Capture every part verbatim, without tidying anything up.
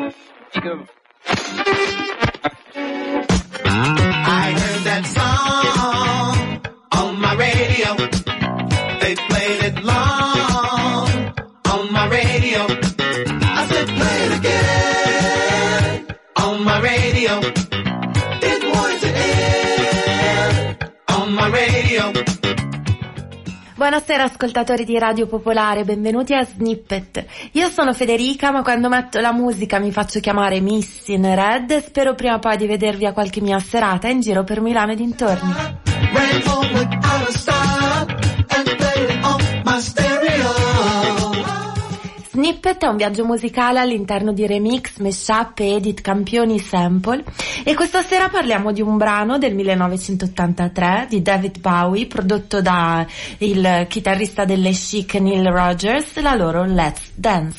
I heard that song on my radio. They played it long on my radio. I said play it again on my radio. It wanted to end on my radio. Buonasera ascoltatori di Radio Popolare, benvenuti a Snippet. Io sono Federica, ma quando metto la musica mi faccio chiamare Miss in Red e spero prima o poi di vedervi a qualche mia serata in giro per Milano e dintorni. Snippet è un viaggio musicale all'interno di remix, mashup, edit, campioni, sample, e questa sera parliamo di un brano del millenovecentottantatré di David Bowie prodotto da il chitarrista delle Chic Neil Rogers, la loro Let's Dance.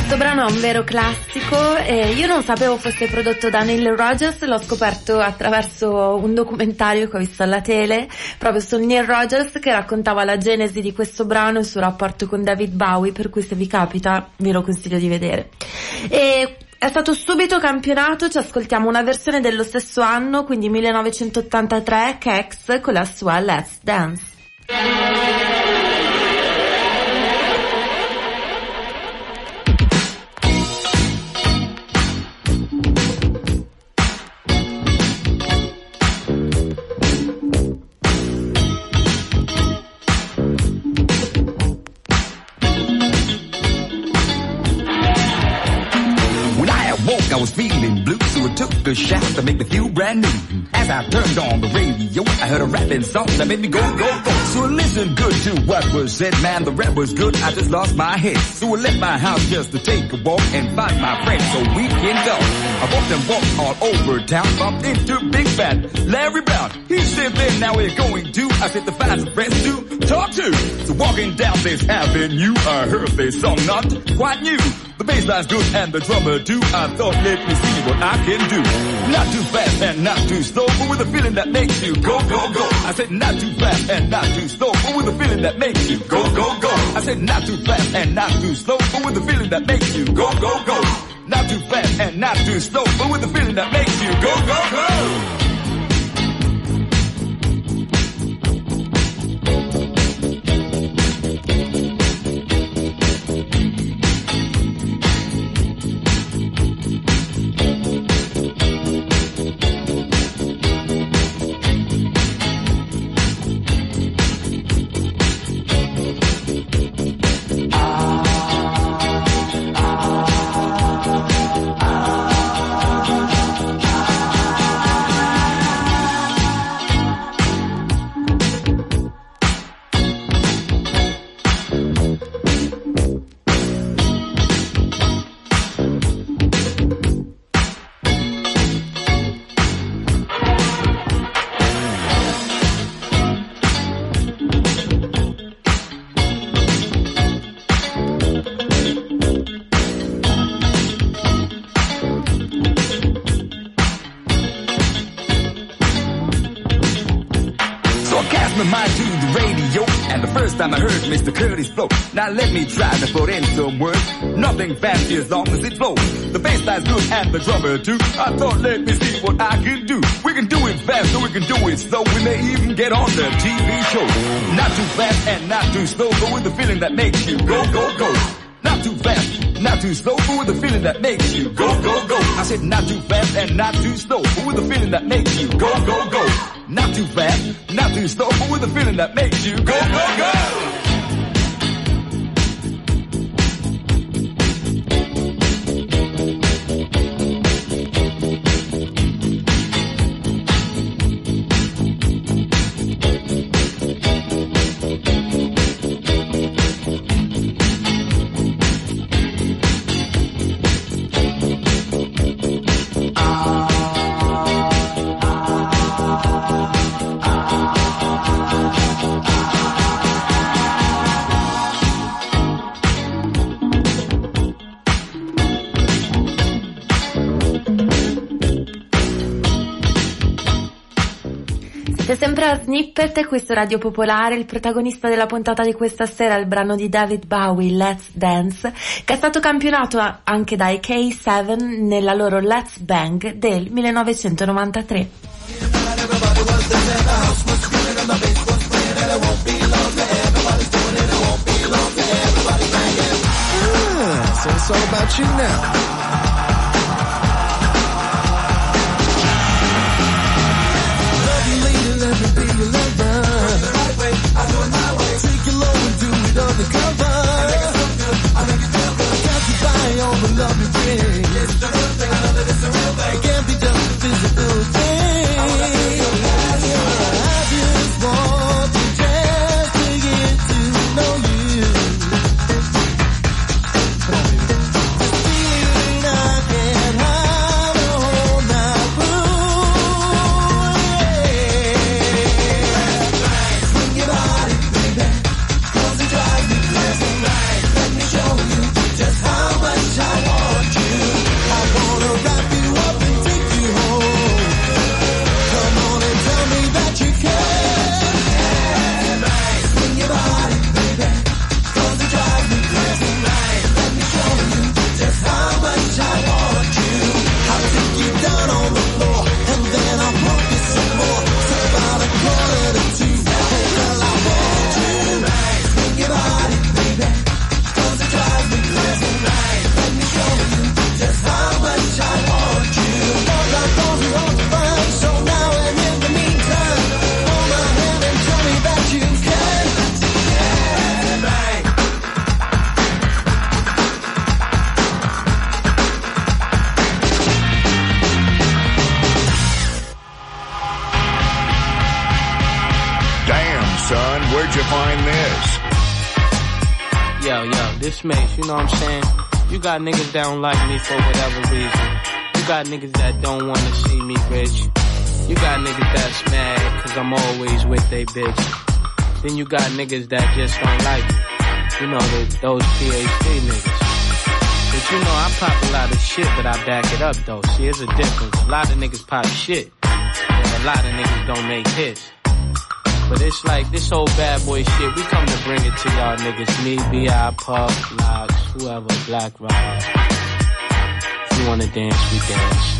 Questo brano è un vero classico e io non sapevo fosse prodotto da Neil Rogers, l'ho scoperto attraverso un documentario che ho visto alla tele proprio su Neil Rogers, che raccontava la genesi di questo brano e il suo rapporto con David Bowie, per cui se vi capita ve lo consiglio di vedere. E è stato subito campionato, ci ascoltiamo una versione dello stesso anno, quindi millenovecentottantatré, Kex con la sua Let's Dance. I was feeling blue, so I took a shot to make me feel brand new. As I turned on the radio, I heard a rapping song that made me go, go, go. So I listened good to what was said, man, the rap was good, I just lost my head. So I left my house just to take a walk and find my friends so we can talk. I walked and walked all over town, bumped into Big Fat Larry Brown. He said, then now we're going to, I said, to find some friends to talk to. So walking down this avenue, I heard this song not quite new. The bass line's good and the drummer too. I thought, let me see what I can do. Not too fast and not too slow, but with a feeling that makes you go, go, go. I said not too fast and not too slow, but with a feeling that makes you go, go, go. I said not too fast and not too slow, but with a feeling that makes you go, go, go. Not too fast and not too slow, but with a feeling that makes you go, go, go. Time I heard Mister Curtis flow. Now let me try to put in some words. Nothing fancy as long as it flows. The bass line's good and the drummer too. I thought, let me see what I can do. We can do it fast or we can do it slow. We may even get on the T V show. Not too fast and not too slow, but with the feeling that makes you go, go, go. Not too fast, not too slow, but with a feeling that makes you go, go, go. I said not too fast and not too slow, but with a feeling that makes you go, go, go. Not too fast, not too slow, but with a feeling that makes you go, go, go. Sempre a Snippet, questo Radio Popolare. Il protagonista della puntata di questa sera è il brano di David Bowie, Let's Dance, che è stato campionato anche dai K sette nella loro Let's Bang del millenovecentonovantatré. Ah, so it's all about you now. Let me be your lover. I do it my way. Take your load and do it undercover. I make it so good. I make it feel good. Got to buy all the love you bring. It's the real thing. I know that it's the real thing. It can't be just a physical thing. I wanna feel so bad. I just want to just to get to know you. Feel it you find this? Yo, yo, this Mace, you know what I'm saying? You got niggas that don't like me for whatever reason. You got niggas that don't wanna see me rich. You got niggas that's mad cause I'm always with they bitch. Then you got niggas that just don't like me. You know, the, those P H D niggas. But you know, I pop a lot of shit, but I back it up though. See, it's a difference. A lot of niggas pop shit, and a lot of niggas don't make hits. But it's like this whole bad boy shit, we come to bring it to y'all niggas. Me, B I, Puff, Locks, whoever, Black Rod. If you wanna dance, we dance.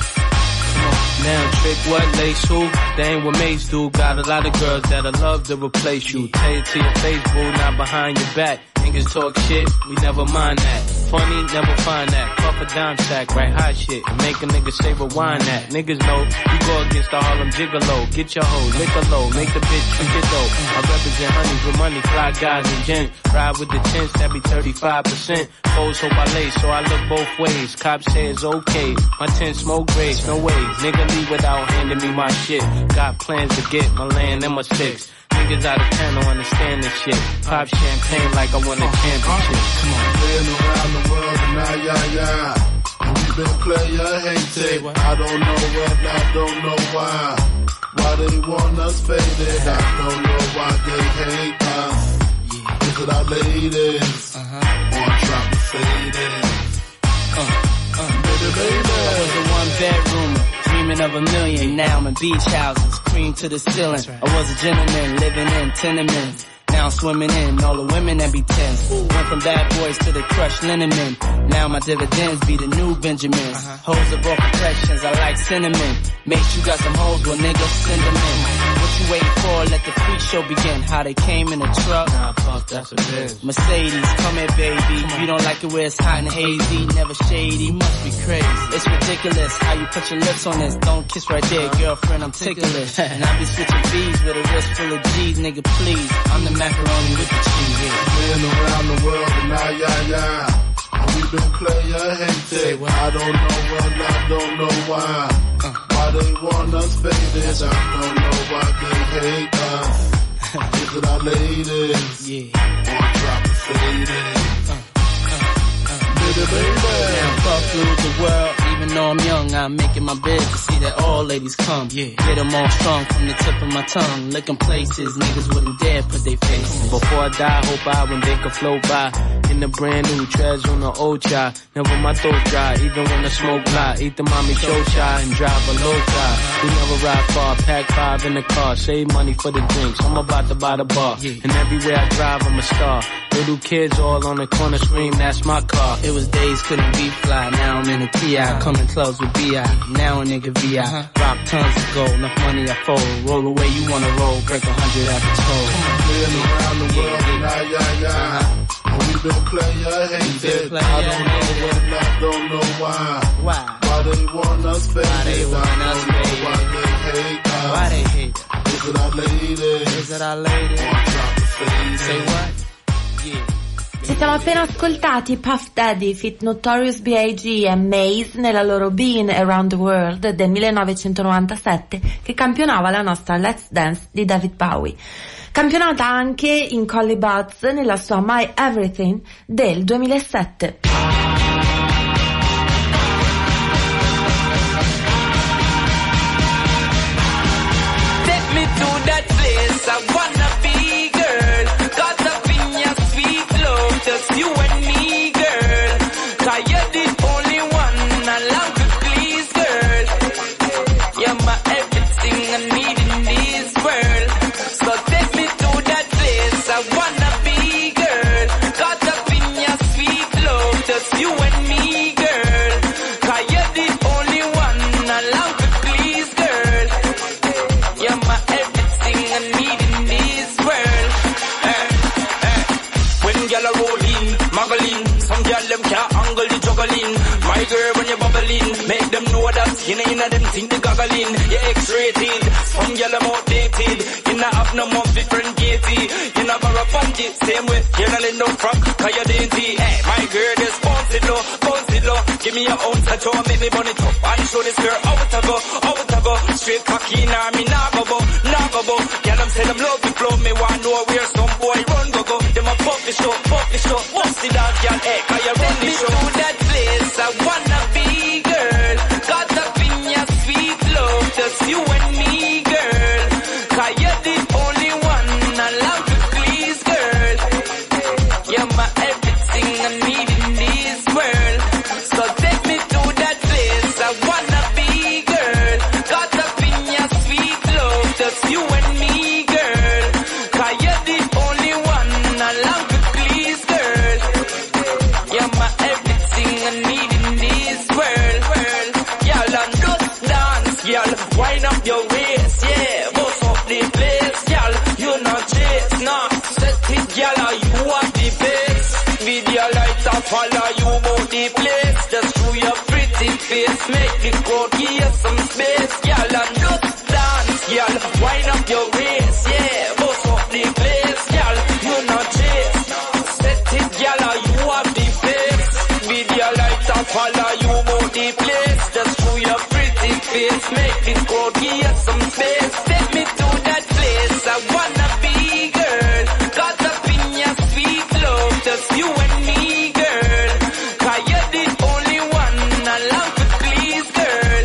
Now trick what, lace who? They ain't what Mace do. Got a lot of girls that'll love to replace you. Tell it to your face, boo, not behind your back. Niggas talk shit, we never mind that. Funny, never find that. Puff a dime sack, write hot shit, and make a nigga say rewind that. Niggas know you go against the Harlem Gigolo. Get your hoe, lick a low, make the bitch drink it though. I represent honeys with money, fly guys and gents. Ride with the tents, that be thirty-five percent. Foes hope I lay, so I look both ways. Cops say it's okay, my tent smoke grades, no way. Nigga leave without handing me my shit. Got plans to get my land and my sticks. Niggas out of town don't understand this shit. Pop champagne like I won a championship. Come on. Playing around the world and I, yeah, yeah. And we been player hated. I don't know what, I don't know why. Why they want us faded. I don't know why they hate us. Yeah. Is it our ladies? Uh-huh. Or trying to fade it? Uh, uh. Baby, baby. I was a one bedroom. Dreaming of a million, now I'm in beach houses, cream to the ceiling. Right. I was a gentleman living in tenements. Now I'm swimming in all the women that be tense. Went from bad boys to the crushed linen men. Now my dividends be the new Benjamins. Uh-huh. Hoes of all complexions, I like cinnamon. Make sure you got some hoes, well niggas send them in. What you waiting for? Let the freak show begin. How they came in a truck. Nah, fuck, that's what it is. Mercedes, come here baby. Come you don't like it where it's hot and hazy, never shady, must be crazy. It's ridiculous how you put your lips on this. Don't kiss right there, girlfriend, I'm ticklish. And I be switching B's with a wrist full of G's, nigga please. I'm the macaroni with the cheese. Yeah. Playing around the world and I, yeah, yeah. And we been player hated. I don't know what, I don't know why. Uh. Why they want us faded. I don't know why they hate us. Is it our ladies? Yeah. Or try to fade it? Uh. Uh. Uh. Baby, baby. Now fuck through the world. Even though I'm young, I'm making my bed to see that all ladies come. Yeah. Get them all strong from the tip of my tongue. Licking places niggas wouldn't dare put their face. Before I die, hope I when they can float by. In the brand new treads on the old child. Never my throat dry, even when the smoke fly. Eat the mommy show chai and drive a low car. We never ride far, pack five in the car. Save money for the drinks, I'm about to buy the bar. Yeah. And everywhere I drive, I'm a star. Little kids all on the corner scream, that's my car. It was days couldn't be fly, now I'm in a T I. Coming close with B I, now a nigga V I. Uh-huh. Rock tons of gold, enough money I fold. Roll away you wanna roll, break a hundred after toll. Playing around the world and I, yeah, yeah. Uh-huh. We been player hated. Play I don't know what, I don't know why. Why? Why they want us faded. Why they want I us don't know faded. why they hate us. Why they hate us? Is it our ladies? Is it our ladies? Or try to fade it? Say what? Yeah. Ci siamo appena ascoltati Puff Daddy feat Notorious B I G e Maze nella loro Been Around the World del millenovecentonovantasette, che campionava la nostra Let's Dance di David Bowie. Campionata anche in Collie Buddz nella sua My Everything del duemilasette. Take me to that place I wanna be, girl. Caught up in your sweet love, just you and me, girl. 'Cause you're the only one I long to please, girl. You're my everything I need in this world. So take me to that place I wanna be, girl. Caught up in your sweet love, just you and me, girl. 'Cause you're the only one I long to please, girl. You're my everything I need in this world. Eh, eh. When y'all are rolling, muggling, some y'all them can't angle the juggling. My girl, when you're bubbling, make them know that you know, you know them think the goggling. You're X-rated, some y'all them outdated. You not have no more different gaiety. You not borrow punch it, same way. You not let no front, 'cause you're dainty. Hey, my girl, just bounce it low, bounce it low. Give me your own touch, oh, make me burn it up. And show this girl how to go, how to go. Straight cocky in army, nah go bo, nah go bo. Girl, them say them love the flow, me want know where some boy I run go go. Them a pop it up, pop it up. What's the dog, girl? Hey, can you run the show? To that place I wanna be, girl. Got up in your sweet love, just you and me, girl. 'Cause you're the only one I love to please, girl. You're my everything I need in this world. So take me to that place I wanna be, girl. Got up in your sweet love, just you and me, girl. 'Cause you're the only one I love to please, girl. You're my everything I need in this world. Y'all and just dance, y'all. Wind up your waist, yeah. Bust up the place, y'all. You not chase, nah. Set it, y'all, you are the best. Video lighter follow you about the place. Just through your pretty face, make the crowd give some space, y'all. And just dance, y'all. Wind up your waist, yeah. Bust up the place, y'all. You not chase. Set it, y'all, you have the best. Video lighter follow you about the place. Just through your pretty face, make the crowd give some space. Take me to that place I wanna be, girl. Caught up in your sweet love, just you and me, girl. 'Cause you're the only one I love to please, girl.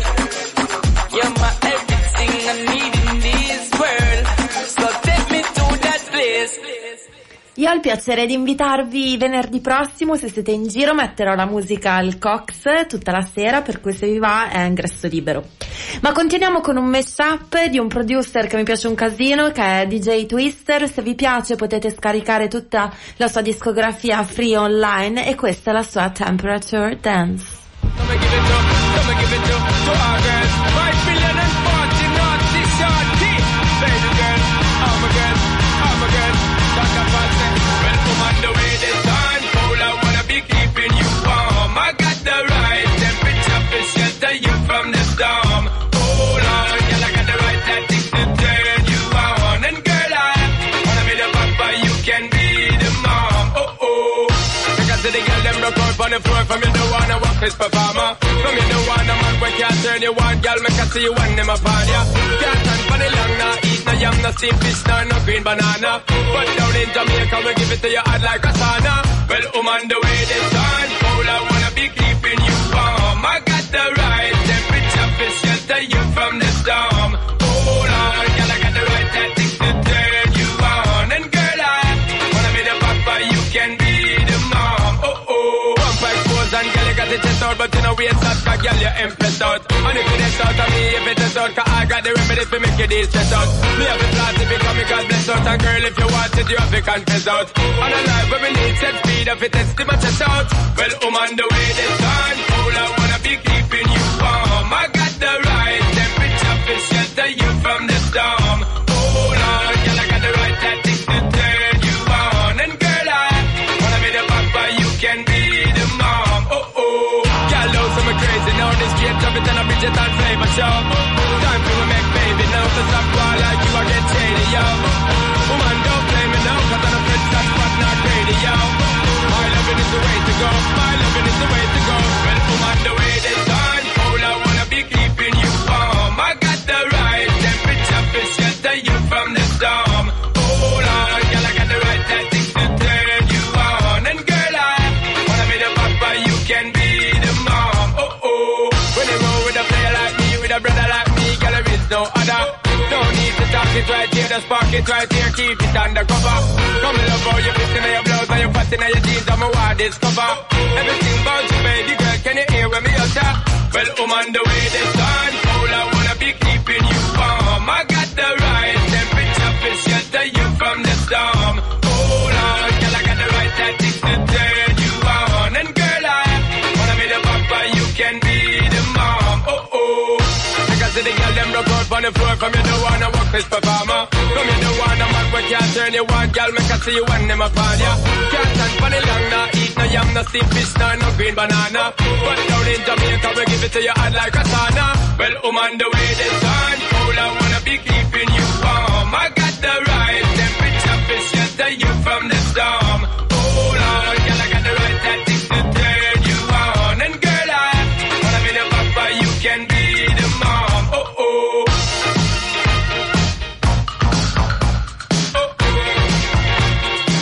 You're my everything I need in this world. So take me to that place. Io ho il piacere di invitarvi venerdì prossimo, se siete in giro metterò la musica al Cox tutta la sera, per cui se vi va è ingresso libero. Ma continuiamo con un mashup di un producer che mi piace un casino, che è D J Twister. Se vi piace potete scaricare tutta la sua discografia free online, e questa è la sua Temperature Dance. Come give it up, come give it up to our girls. Five billion and forty naughty shorty. Baby girl, I'm a girl, I'm a girl. Talk about it. Well, come on the way this time. Cold, I wanna be keeping you warm. I got the right temperature to shelter you from the storm. Hold on, girl, I got the right tactics to turn you on. And girl, I wanna be the papa, you can be the mom. Oh oh. Because the girl them broke out on the floor from you don't wanna walk this performer. From you don't wanna man we can't turn you on, girl, make I see you when them upon ya. Can't stand for the long, nah, eat no yam, no steamed fish, no, no green banana. But down in Jamaica we give it to you hot like a sauna. Well, I'm on the way this time, cold, I wanna be keeping you warm. I got the right temperature to shelter you from the storm. Hold on, girl, I got the right tactics to turn you on. And girl, I wanna be the papa, you can be the mom. Oh oh. One five pose and girl, you got the chest out, but you know we ain't start, cause girl, you impressed out. And if it is out of me, if it is out, cause I got the remedy to make it easy stress out. Me have a class if you come, me God bless out. And girl, if you want it, you have to confess out. On a life where we need set speed, if it is to my chest out. Well, I'm on the way this time, cool, I wanna be keeping you warm. I got the right temperature to shelter you from the storm. Hold on, girl, I got the right tactics to turn you on. And girl, I wanna be the papa, you can be the mom. Oh oh. Girl, know some crazy now, this kid jump it and I bridge it and flavor show. Time to make baby now, cause I'm wild like you, I get shady, yo. Woman, don't blame me now, cause I'm a prince that's but not crazy, yo. My loving is the way to go, my loving is the way to go. Well, I'm on the way this time, cold, I wanna be keeping you warm. I got the right temperature to shelter you from the storm. Hold on, girl, I got the right tactics to turn you on. And girl, I wanna be the papa, you can be the mom. Oh oh. When you roll with a player like me, with a brother like me, girl, there is no other. No need to talk it right here, the spark it right here, keep it undercover. Come love how you fit in your blouse and you fat in your jeans, I'm a wild discover. Everything about you, baby girl, can you hear when me utter? Well, I'm on the way this time, cold, I wanna be keeping you warm. I got the right temperature to shelter you from the storm. Hold on, girl, I got the right tactics to turn you on. And girl, I wanna be the papa, you can be the mom. Oh oh. Because the girl them broke out on the floor from you don't wanna walk this performer. From you don't wanna man we can't turn you on, girl, make I see you when them upon ya. Can't stand for the long, nah, eat no yam, no steamed fish, no, no green banana. But down in Jamaica we give it to you hot like a sauna. Well, I'm on the way this time, cold, I wanna be keeping you warm. I got the right temperature to shelter you from the storm. Hold on, girl, I got the right tactics to turn you on. And girl, I wanna be the papa, you can be the mom. Oh oh. Oh oh.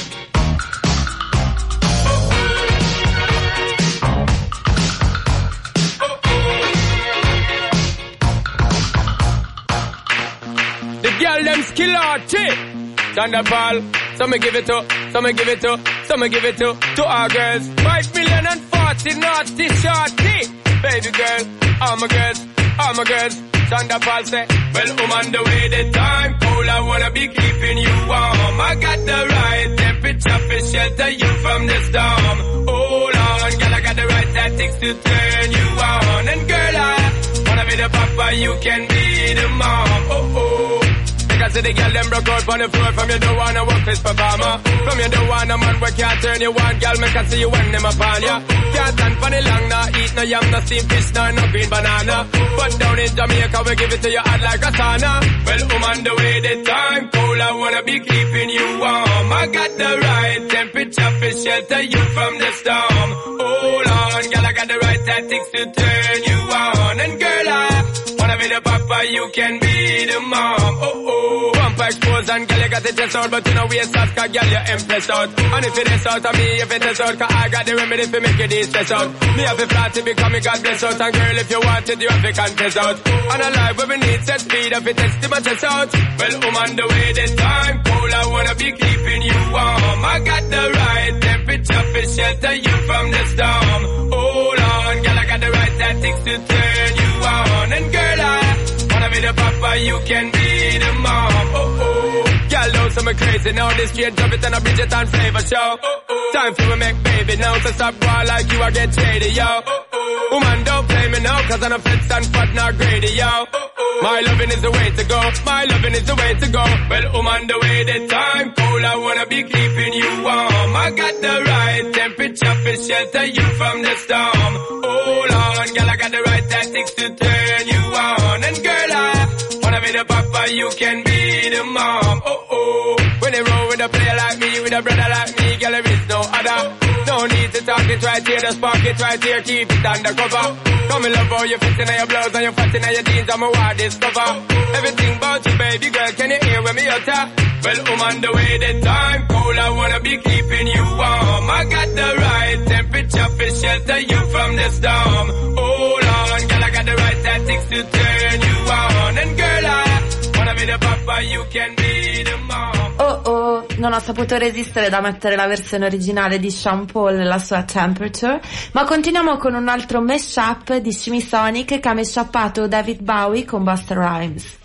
Thunderball. So me give it to, so me give it to, so me give it to, to our girls. Five million and forty naughty shorty. Baby girl, all my girls, all my girls. Thunderball say, well, I'm on the way, the time cold, I wanna be keeping you warm. I got the right temperature for shelter you from the storm. Hold on, girl, I got the right tactics to turn you on. And girl, I wanna be the papa, you can be the mom. Oh, oh. Because the girl them broke out on the floor. From you don't wanna work this performer. From you don't wanna man where can't turn you on. Girl, make I see you when them upon ya. Can't stand for the long, nah eat no yam, no steamed fish, nah no green banana. But down in Jamaica we give it to you hot like a sauna. Well, I'm on the way, the time cold, I wanna be keeping you warm. I got the right temperature for shelter you from the storm. Hold on, girl, I got the right tactics to turn you on. And girl, I wanna be the papa, you can be the mom. Oh, oh. Bump expose and girl, you got the chest out, but you know waist out, cause girl, you impress out. And if it is out of me, if it is out, cause I got the remedy for make it stress out. Me have a flat to become me God bless out. And girl, if you want it, you have to confess out. And a life where we need set speed, if it takes to my chest out. Well, I'm on the way, this time cold, I wanna be keeping you warm. I got the right temperature for shelter you from the storm. Hold on, girl, I got the right tactics to turn you on. And girl, I wanna be the papa, you can be the mom. Oh, oh. Girl, know some crazy now. This straight drop it on a Bridget and Flavor show. Oh, oh. Time for me make baby now. So stop boy like you, I get shady, yo. Oh, oh. Woman, don't play me now, cause I'm a fence and fat, not greedy, yo. Oh, oh. My loving is the way to go. My loving is the way to go. Well, I'm on the way, the time cold, I wanna be keeping you warm. I got the right temperature for shelter you from the storm. Hold on, girl, I got the right tactics to turn you on. And girl, I wanna be the papa, you can be the mom. Oh, oh. When they roll with a player like me, with a brother like me, girl, there is no other. No need to talk it right here, just spark it right here, keep it undercover. Come in love how you fit in your blouse and you fat in your jeans, I'm a wild discover. Everything about you, baby girl, can you hear when me utter? Well, I'm on the way, the time cold, I wanna be keeping you warm. I got the right temperature for shelter you from the storm. Hold on, girl, I got the right tactics to turn you on. And girl, I wanna be the papa, you can be the mom. Oh oh, non ho saputo resistere da mettere la versione originale di Sean Paul nella sua Temperature, ma continuiamo con un altro mashup di Shimmy Sonic che ha mashuppato David Bowie con Busta Rhymes.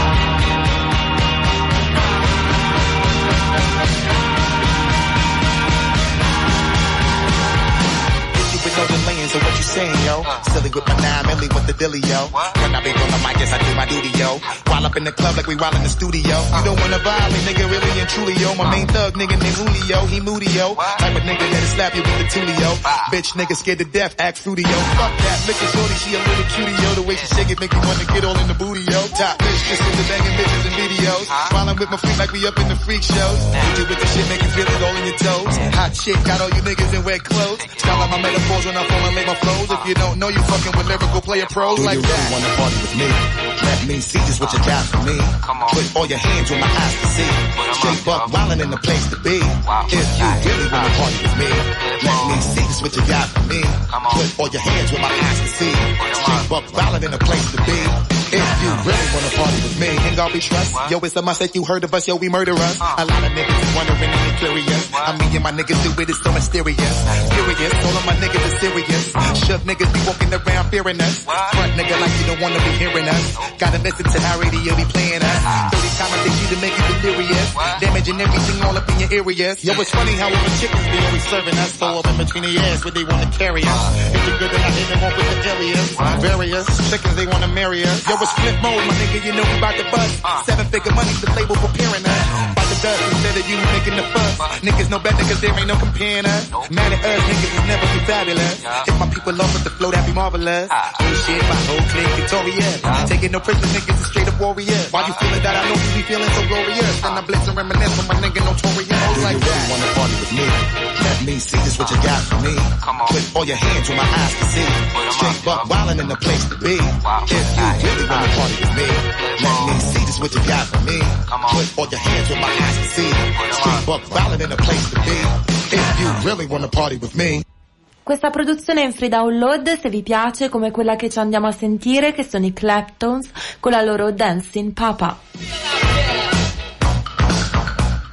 So what you saying, yo? Silly with my nine milli with the dilly, yo. When I be on the mic, yes, I do my duty, yo. While up in the club like we while in the studio. You don't wanna violate, nigga, really and truly, yo. My main thug, nigga named Julio, he moody, yo. Type of nigga that'll slap you with the tulio. Bitch, nigga scared to death, act fruity, yo. Fuck that, look at shorty, she a little cutie, yo. The way she shake it make me wanna get all in the booty, yo. Top bitch, just with the banging bitches and videos. While I'm with my freak like we up in the freak shows. Hit you with the shit, make you feel it all in your toes. Hot shit, got all you niggas in wet clothes. Style out my metaphors when I fall and lay my flows. If you don't know, you fucking with lyrical player pros like that. Do you really wanna party with me? Let me see just what you got for me. Put all your hands where my eyes can see. Straight buck wildin' in the place to be. If you really wanna party with me, let me see just what you got for me. Put all your hands where my eyes can see. Straight buck wildin' in the place to be. If you really wanna party with me, ain't gonna be trust. Yo, it's a must that you heard of us, yo, we murder us. A lot of niggas is wondering and they curious. I mean, and my niggas do it, it's so mysterious. Furious, all of my niggas are serious. Shook niggas be walking around fearing us. Front nigga like you don't wanna be hearing us. Gotta listen to how radio be playing us. thirty times I think you to make you delirious. Damaging everything all up in your areas. Yo, it's funny how all the chickens be always serving us. So up in between the ass where they wanna carry us. If you're good, then I hit them off with the alias. Various chickens, they wanna marry us. Yo, it's flip mode, my nigga, you know we bout to bust. Seven figure money, the label preparing us. Bout to dust instead of you making the fuss. Niggas know better cause there ain't no comparing us. Mad at us, niggas is never be fabulous. If my people love with the flow, that'd be marvelous. Oh shit, my whole clique victorious. Taking no prisoners, niggas is straight up warriors. Why you feeling that? I know you be feeling so glorious. Then I blitz and reminisce on my nigga notorious like that. Do you really wanna party with me? Let me see just what you got for me. Put all your hands where my eyes can see. Straight buck wildin' in the place to be. If you really wanna party with me, let me see just what you got for me. Put all your hands where my eyes can see. Straight buck wildin' in the place to be. If you really wanna party with me. Questa produzione è in free download se vi piace, come quella che ci andiamo a sentire, che sono i Claptons con la loro Dancing Papa.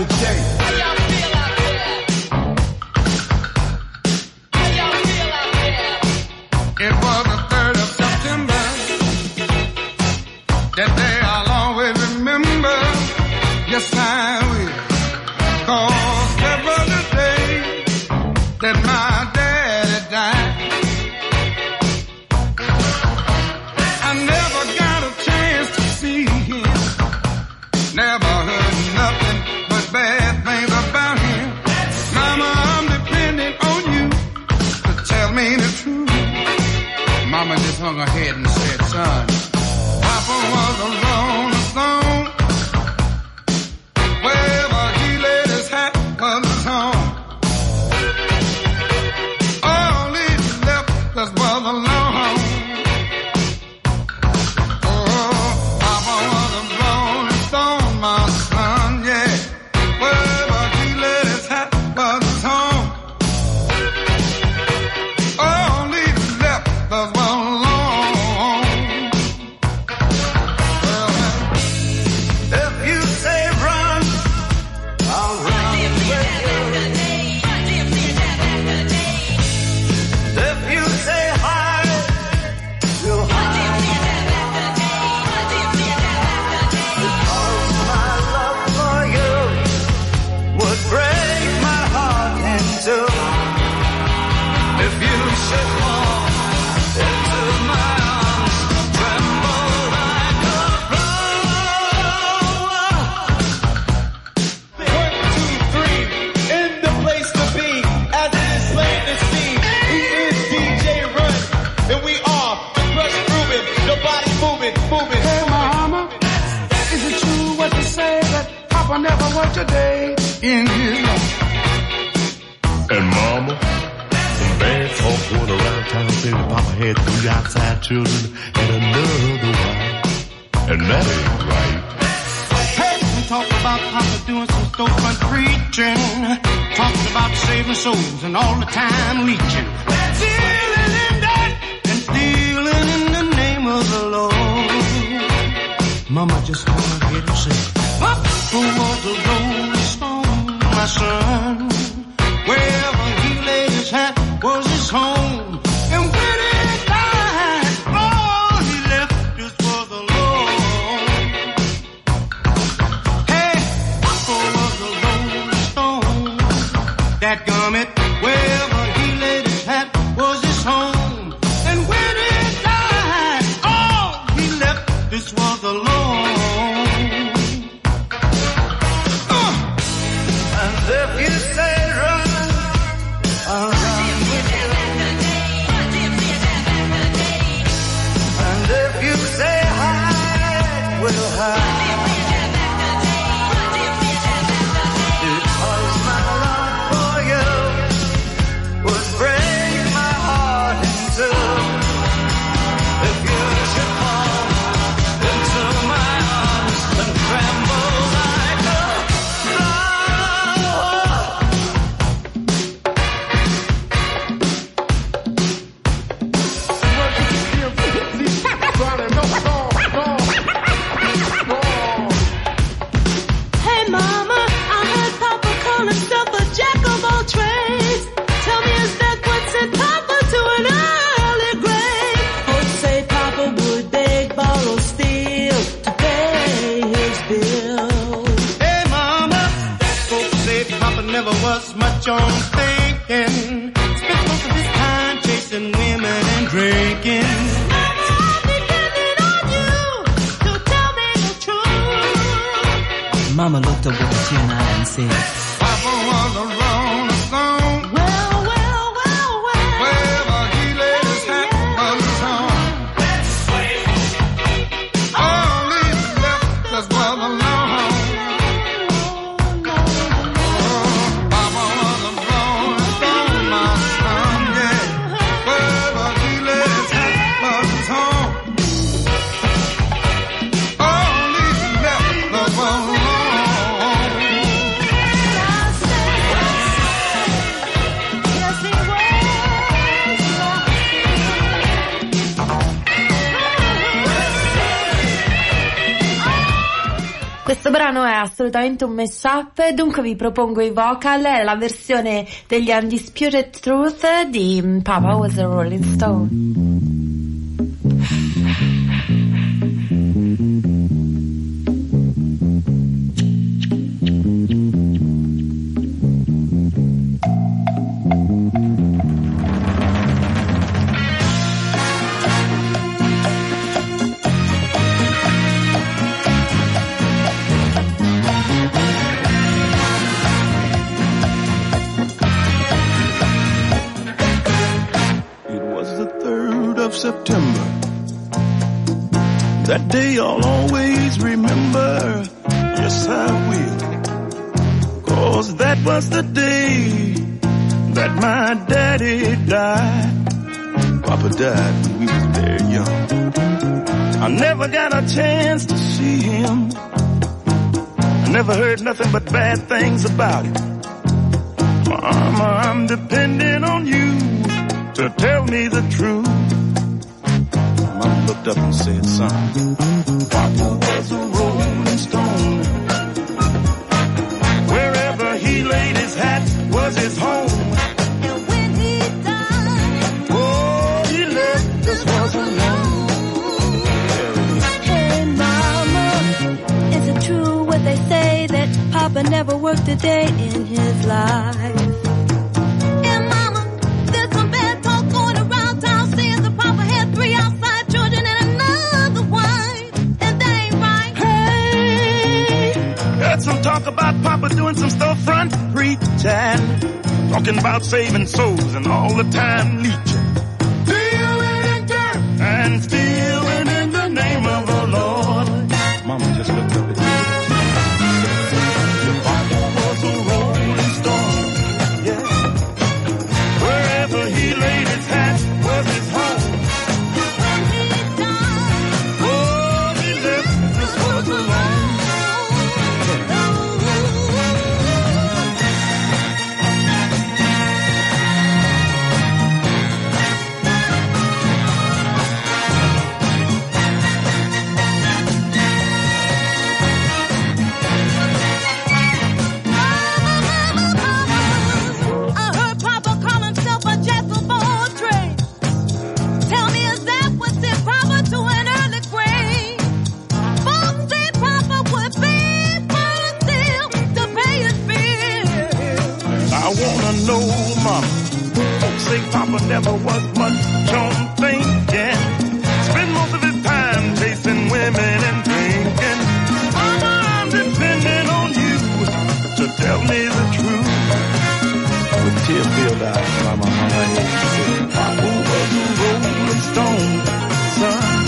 Doctor J. How y'all feel out there? How y'all feel out there? It was the third of September. That day I'll always remember. Yes, I will. 'Cause that was the day that my daddy died. I never got a chance to see him. Never heard nothing but bad things about him. Mama, I'm depending on you to tell me the truth. Mama just hung her head and said, son, Papa was a rolling stone. Wherever he laid his hat was his home. All he left us was alone. Oh, Papa was a rolling stone, my son, yeah. Wherever he laid his hat was his home. All he left us was alone. If you say run, I'll run with you. If you say hide, we'll hide. Because my love for you would break my heart in two. If you should fall into my arms, tremble like a flower. One, two, three, in the place to be, as it is plain to see. He is D J Run, and we are the Crush Groovin', the body moving, moving. Hey, mama, is it true what you say that Papa never worked a day in his life? And mama, some bad talk going around town saying that Papa had three outside children and another wife. And that ain't right. Hey, we talk about Papa doing some storefront preaching, talking about saving souls and all the time leeching, stealing in that and stealing in the name of the Lord. Mama just went ahead and said, Papa was a rolling stone, my son. Wherever he laid his hat was his home. And when he died, all he left us was alone. Hey, Papa was a rolling stone. That gummit, wherever he laid his hat was his home. And when he died, all he left us was alone. Uh. And if you say run, I'll run with you. And if you say hide, we'll hide. Because my love for you would break my heart in two. If you should fall into my arms and tremble like a flower. Hey mama, I heard Papa call himself a jack of all trades. Tell me, is that what sent Papa to an early grave? Folks say Papa would beg, borrow, steal to pay his bills. Hey, mama, folks say Papa never was much on thinking. Spent most of his time chasing women and drinking. Mama, I'm depending on you to tell me the truth. Mama looked up with a tear in her eye and said, Papa was a rolling stone. Well, well, well, well. Wherever he laid his hat was his home. All he left us was alone. Oh, Papa was a rolling stone, my son, yeah. Wherever he laid his hat was his home. All he left us was alone. brano è assolutamente un mashup, dunque vi propongo i vocal, è la versione degli Undisputed Truth di Papa Was a Rolling Stone. September. That day I'll always remember. Yes, I will. 'Cause that was the day that my daddy died. Papa died when we was very young. I never got a chance to see him. I never heard nothing but bad things about him. Mama, I'm depending on you to tell me the truth. Mama looked up and said, son, Papa was a rolling stone. Wherever he laid his hat was his home. And when he died, oh, he left us was alone. Hey, Mama, is it true what they say that Papa never worked a day in his life? Some talk about Papa doing some storefront preaching, talking about saving souls and all the time leeching, dealing in dirt and stealing in the name of the Lord. Mama just looked up at me. Your Papa was a rolling stone, yeah. Wherever he laid his hat was his home. When he died, oh, he left this world alone. Papa never was much on thinking. Spend most of his time chasing women and drinking. Mama, I'm depending on you to tell me the truth. With tear-filled eyes, Mama hung her head and said, Papa was a rolling stone, son.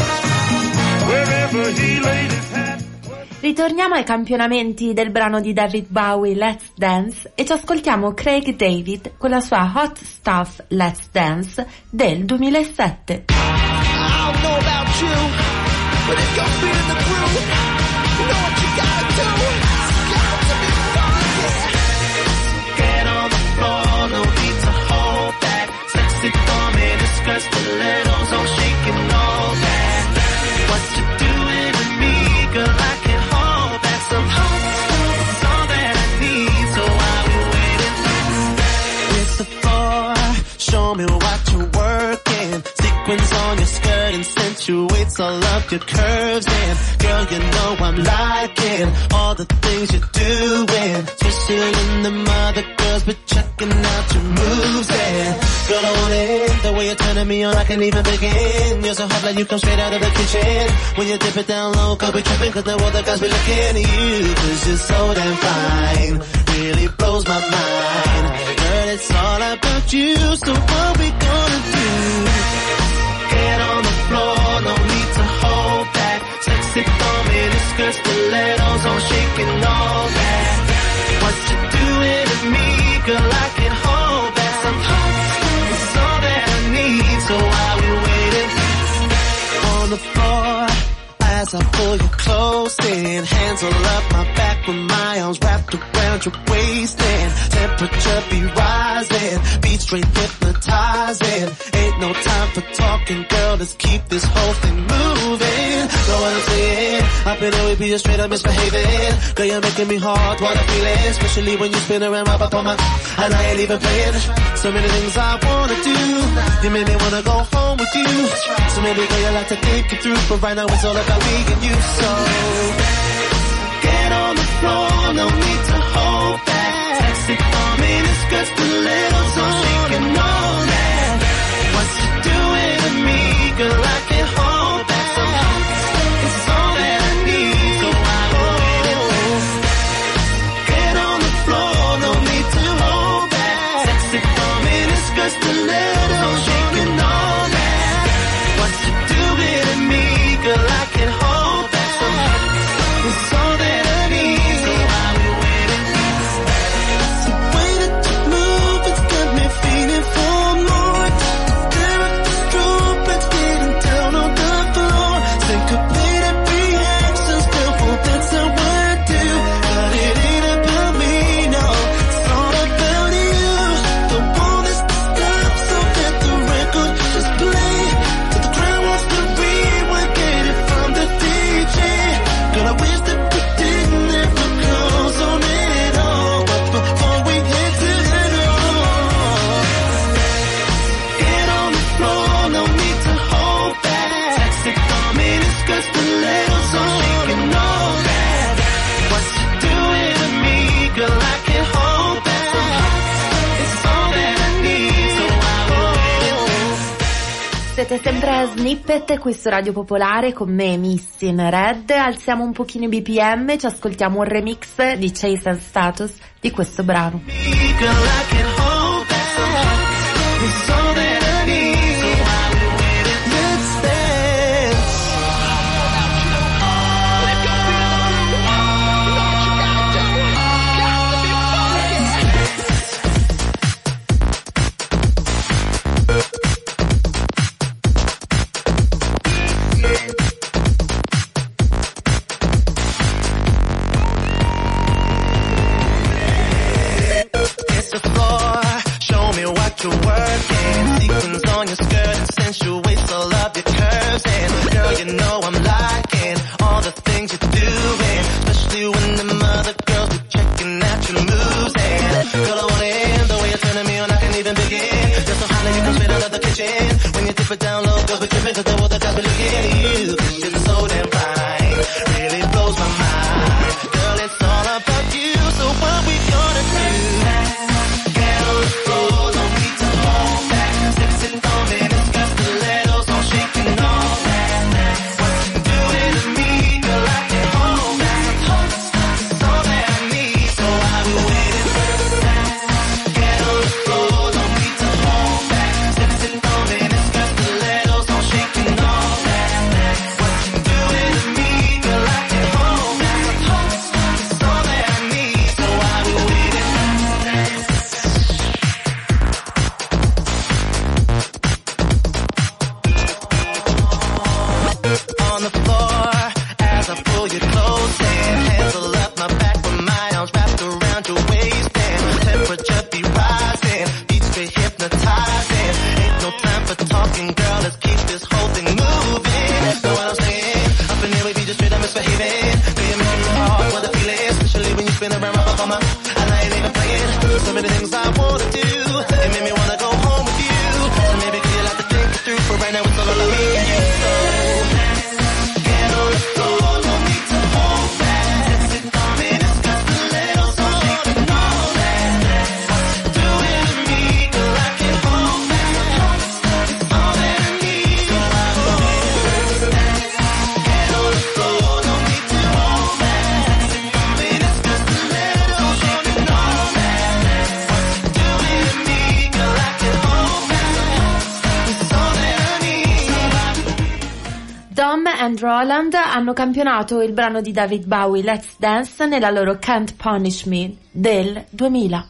Wherever he laid his hat. Ritorniamo ai campionamenti del brano di David Bowie, Let's Dance, e ci ascoltiamo Craig David con la sua Hot Stuff Let's Dance del duemilasette. I don't know about you, but if you're feeling the groove, you know what you gotta do. It's got to be fun, yeah. Get on the floor, no need to hold back. Sexy for me, the skirts, stilettos, all shaking all that. What you doing to me, girl, I can't hold back. Some hot stuff is all that I need, so I'll be waiting. Hit the floor, show me what you're working. Sequins on your skirt accentuates all of your curves, and girl, you know I'm liking all the things you're doing. Especially in the mother girls, but checking out your moves, and girl, I want it. The way you're turning me on, I can't even begin. You're so hot like you come straight out of the kitchen. When you dip it down low, cause we tripping, cause the world, the guys be looking at you, cause you're so damn fine. Really blows my mind. Girl, it's all about you, so what we gonna do? Get on the floor, no need to hold back. Sexy for me, the skirts, stilettos, all shaking all that. What you doing to me, girl, I can't hold back. Some hot stuff is all that I need, so I'll be waiting on the floor as I pull you close in. Hands all up my back, back with my arms wrapped around your waist and temperature be rising, beat straight hypnotizing. Ain't no time for talking, girl, let's keep this whole thing moving. Know what I'm saying? Up in here we be just straight up misbehaving. Girl, you're making me hard, wanna feel it, especially when you spin around right up on my, and I ain't even playing. So many things I wanna do, you made me wanna go home with you. So maybe girl, you like to think it through, but right now it's all about me and you. So get on the floor, no need to hold back. Sexy for me, this girl's stilettos on, shaking all that. What you doing to me, girl, I can't hold back. It's all that I need, so I hold. Get on the floor, no need to hold back. Sexy for me, this girl's stilettos, shaking all that. What you doing to me, girl, I can't hold back. It's all that I need, so I will wait and see. The way that you move, it's got me feeling for more. Stare at the strobe, let's getting down on the floor. Syncopated reactions, careful, that's how I do. But it ain't about me, no, it's all about you. Don't want this to stop, so let the record just play. Till the crowd wants to rewind, get it from the D J. Girl, I wish that we didn't ever close on it all, but before we get to the door, get on the floor, no need to hold back. Sexy for me, this girl's stilettos on, shaking all that. What you doing to me, girl, I can't hold back. It's all that I need, so I will. Siete sempre a Snippet qui su Radio Popolare con me, Missy in Red. Alziamo un pochino i B P M, ci ascoltiamo un remix di Chase and Status di questo brano. Girl, I can't hold back. It's all that I need, so I will wait and let's dance. Hit the floor, show me what you're working. Sequins on your skirt and sensual waist, all of your curves. And girl, you know I'm liking all the things you're doing, especially when the other girls be checking out your moves. And girl, I wanna end the way you're turning me on, I can't even begin. You're so hot that you come straight out of the kitchen. When you dip it down low, girls be tripping 'cause they want the guys be looking at you. 'Cause you're so damn fine, really blows my mind. Girl, it's all about you, so what we gonna do? Get on the floor, no need to hold back. Sexy for me, this girl's stilettos on, shaking all that. What you doing to me, girl, I can't hold back. It's all that I need, so I will wait and get on the floor, no need to hold back. Sexy for me, this girl's stilettos on, shaking all that. What you doing to me, girl, I can't hold back. It's all that I need, so I will wait and on the floor as I pull you close in. Hands all up my back with my arms wrapped around your waist and temperature be rising, beats be hypnotizing. Ain't no time for talking, girl, let's keep this whole thing moving. Know what I'm saying? Up in here we be just straight up misbehaving. Girl, you're making me hard, what I feel it, especially when you spin around right up on my, and I ain't even playing. So many things I wanna do, it made me wanna go home with you. So maybe girl, you like to think it through, but right now it's all about me and you. So get on the floor, no need to hold back. Sexy for me, this girl's stilettos on, shaking all that. What you doing to me, girl, I can't hold back. It's all that I need, so I will get on the floor, no need to hold back. Sexy for me, this girl's stilettos on, shaking all that. What you doing to me, girl, I can't hold back. It's all that I need, so I will. Dom and Roland hanno campionato il brano di David Bowie Let's Dance nella loro Can't Punish Me del duemila.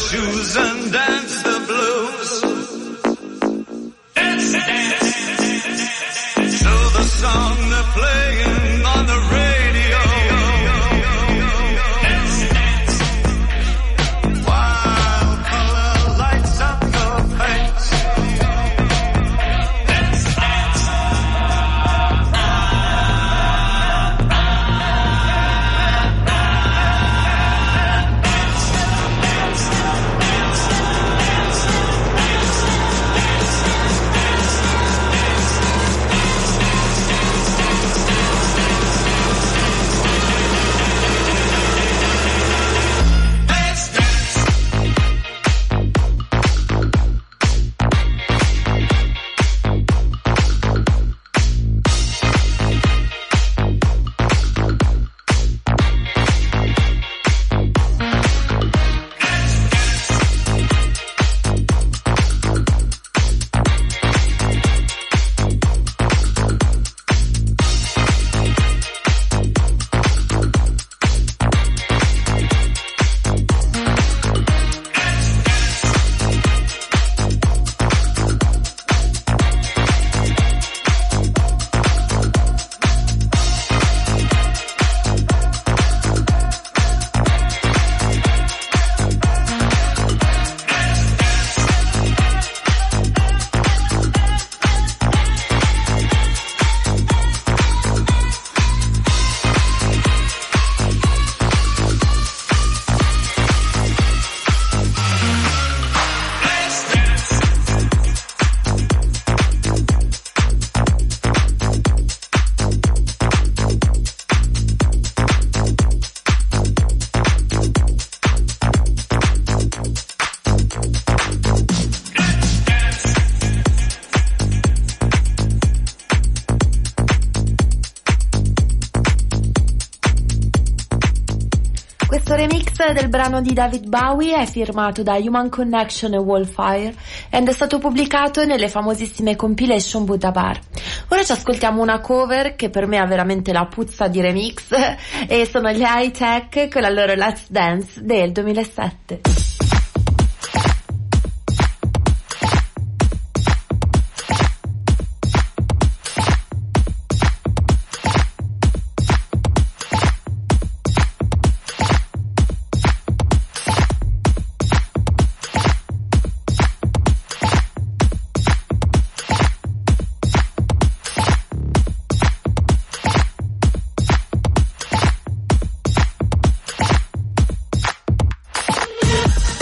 shoes and dance the blues. Dance, dance, to the song they're playing on the radio. Dance, dance, while color lights up your face. Dance, dance, Questo remix del brano di David Bowie è firmato da Human Connection e Wallfire ed è stato pubblicato nelle famosissime compilation Buddha Bar. Ora ci ascoltiamo una cover che per me ha veramente la puzza di remix e sono gli High Tech con la loro Let's Dance del duemilasette. dance.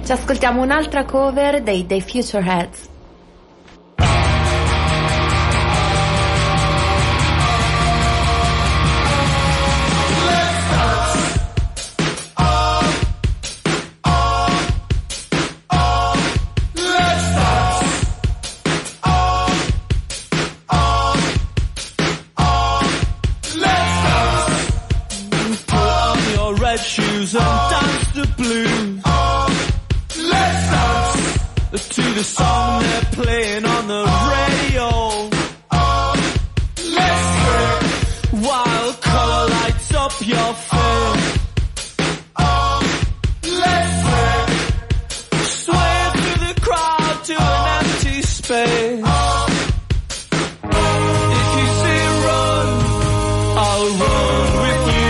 Ci ascoltiamo un'altra cover dei The Futureheads. Shoes and dance the blues. Oh, let's dance to the song they're playing on the radio. Oh, let's sway while color lights up your face. Oh, let's sway, sway through the crowd to an empty space. Oh, if you say run, I'll run with you.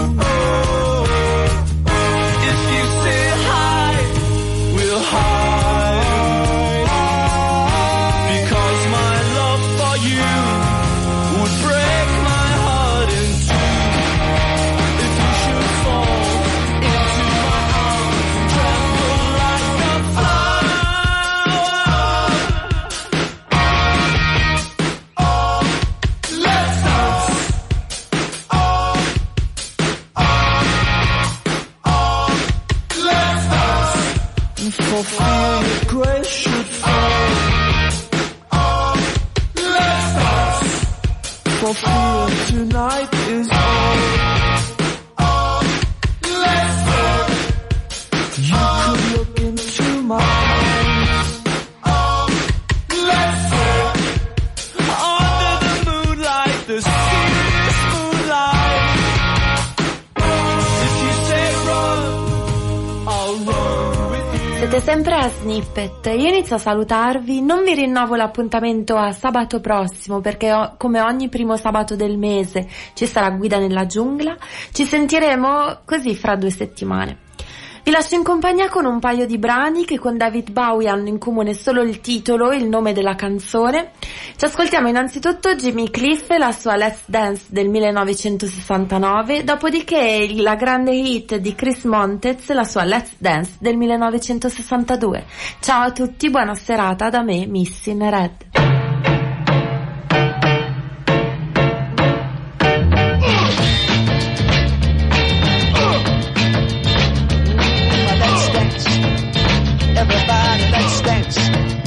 For fear your grace should fall. Oh, let's dance. For fear tonight is all. Oh, let's dance. You could look into my eyes. Oh, let's dance. Under the moonlight, the serious moonlight. If you say run, I'll run. Siete sempre a Snippet, io inizio a salutarvi, non vi rinnovo l'appuntamento a sabato prossimo perché ho, come ogni primo sabato del mese ci sarà Guida nella giungla, ci sentiremo così fra due settimane. Vi lascio in compagnia con un paio di brani che con David Bowie hanno in comune solo il titolo e il nome della canzone. Ci ascoltiamo innanzitutto Jimmy Cliff e la sua Let's Dance del millenovecentosessantanove, dopodiché la grande hit di Chris Montez, la sua Let's Dance del millenovecentosessantadue. Ciao a tutti, buona serata da me, Missy in Red. Everybody, let's dance.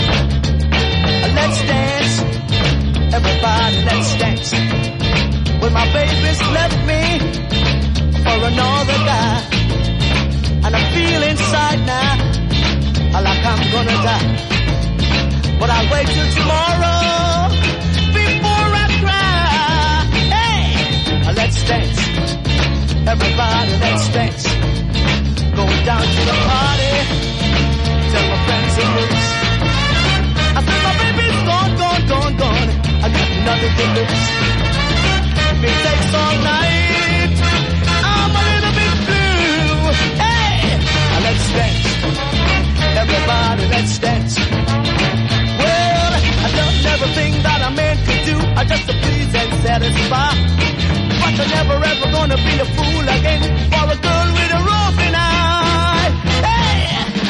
Let's dance. Everybody, let's dance. When my baby's left me for another guy, and I feel inside now like I'm gonna die. But I'll wait till tomorrow before I cry. Hey, let's dance. Everybody, let's dance. Going down to the party. Tell my friends and roots. I said my baby's gone, gone, gone, gone. I got nothing to lose. If it takes all night, I'm a little bit blue. Hey, let's dance. Everybody, let's dance. Well, I've done everything that a man could do, I just to please and satisfy. But you're never ever gonna be a fool again for a girl with a roving eye. Hey!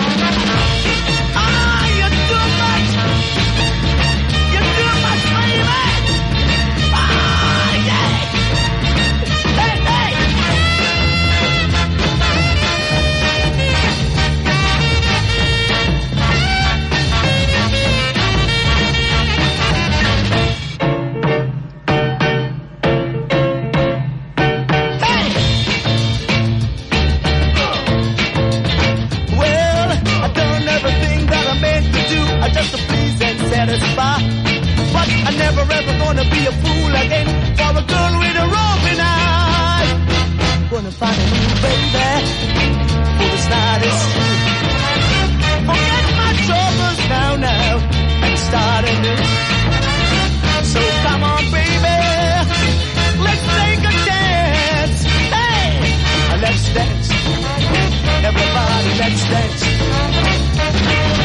Ah, you're too much. You're too much, baby. Ah, yeah. Hey, hey. Just to please and satisfy. But I'm never ever gonna be a fool again for a girl with a roving eye. Gonna find a new baby for this night is through. Forget my troubles now, now, and start anew. So come on, baby, let's take a chance. Hey, let's dance. Everybody, let's dance.